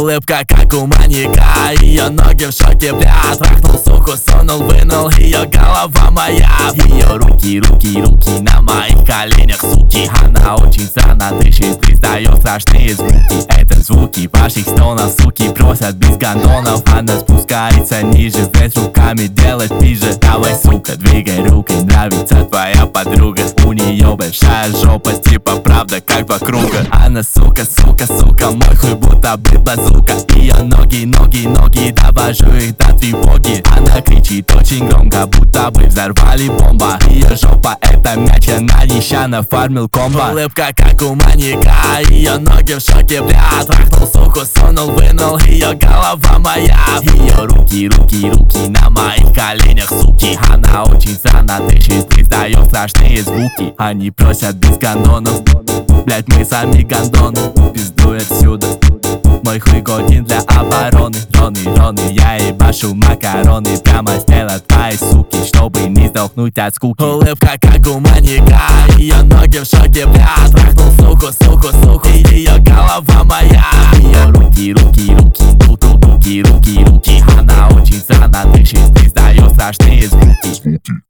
Улыбка как у маньяка, ее ноги в шоке, бля. Трахнул суку, сунул, вынул, ее голова моя. Ее руки на моих коленях, суки. Она очень странно дышит, издает страшные звуки. Это звуки ваших стонов, суки просят без гондонов. Она спускается ниже, вверх руками делает ниже. Давай, сука, двигай рукой, нравится твоя подруга. У нее большая жопа, типа правда как два круга. Она сука, мой хуй будто бы базука. Ее ноги, довожу их до тревоги. Она кричит очень громко, будто бы взорвали бомба. Ее жопа это мяч, она нища нафармил комбо. Улыбка как у маньяка, ее ноги в шоке, бля. Трахнул суку, сунул, вынул, ее голова моя. Ее руки на моих коленях, суки. Она очень странно дышит, издает страшные звуки. Они просят без гондонов, блять, мы сами гондоны. Пиздуй отсюда, мой хуй годен для обороны. Роны, я ебашу макароны. Прямо с тела твоей суки, чтобы не сдохнуть от скуки. Улыбка как у маньяка, ее ноги в шоке, бля. Трахнул суку, ее голова моя. Ее руки, она очень странно дышит, издает страшные звуки.